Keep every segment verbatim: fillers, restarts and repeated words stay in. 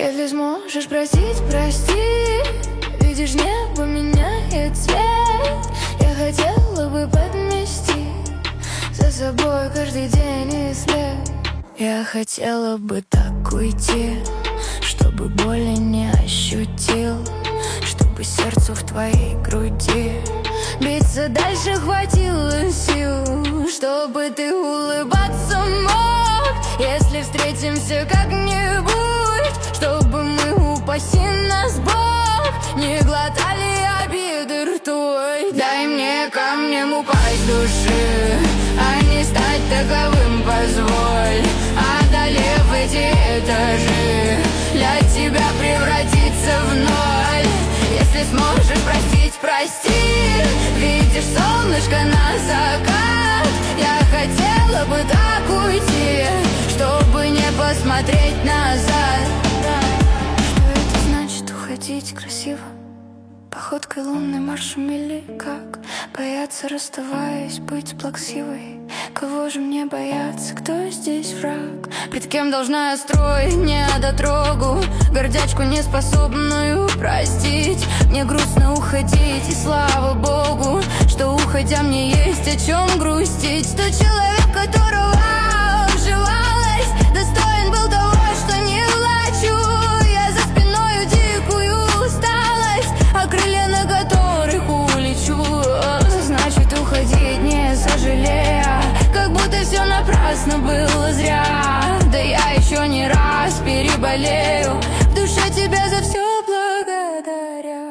Если сможешь простить, прости. Видишь, небо меняет цвет. Я хотела бы подмести за собой каждый день и след. Я хотела бы так уйти, чтобы боли не ощутил, чтобы сердцу в твоей груди биться дальше хватило сил, чтобы ты улыбаться мог, если встретимся как-нибудь, чтобы мы, упаси нас Бог, не глотали обиды ртой. Дай мне камнем упасть души, а не стать таковым, позволь, одолев эти этажи, для тебя превратиться в ноль. Если сможешь простить, прости. Видишь, солнышко на закат. Я хотела бы так уйти, чтобы не посмотреть назад. Что это значит уходить красиво? Походкой лунной маршем или как? Бояться, расставаясь, быть плаксивой. Кого же мне бояться, кто здесь враг? Пред кем должна я строить недотрогу? Гордячку неспособную простить. Мне грустно уходить, и слава Богу, что уходя мне есть о чем грустить. Тот человек, которого вживалась, достоин был того, что не плачу. Я за спиною дикую усталость, а крылья на которых улечу. Значит, уходить не сожалея, как будто все напрасно было зря. Да я еще не раз переболею, в душе тебя за все благодаря.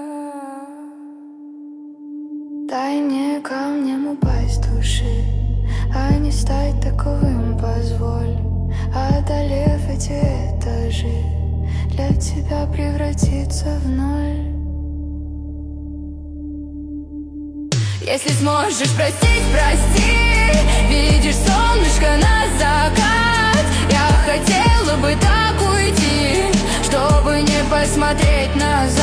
Дай мне камнем упасть души, а не стать таковым, позволь, одолев эти этажи, для тебя превратиться в ноль. Если сможешь простить, прости. Видишь, солнышко на закат. Я хотела бы так уйти, чтобы не посмотреть назад.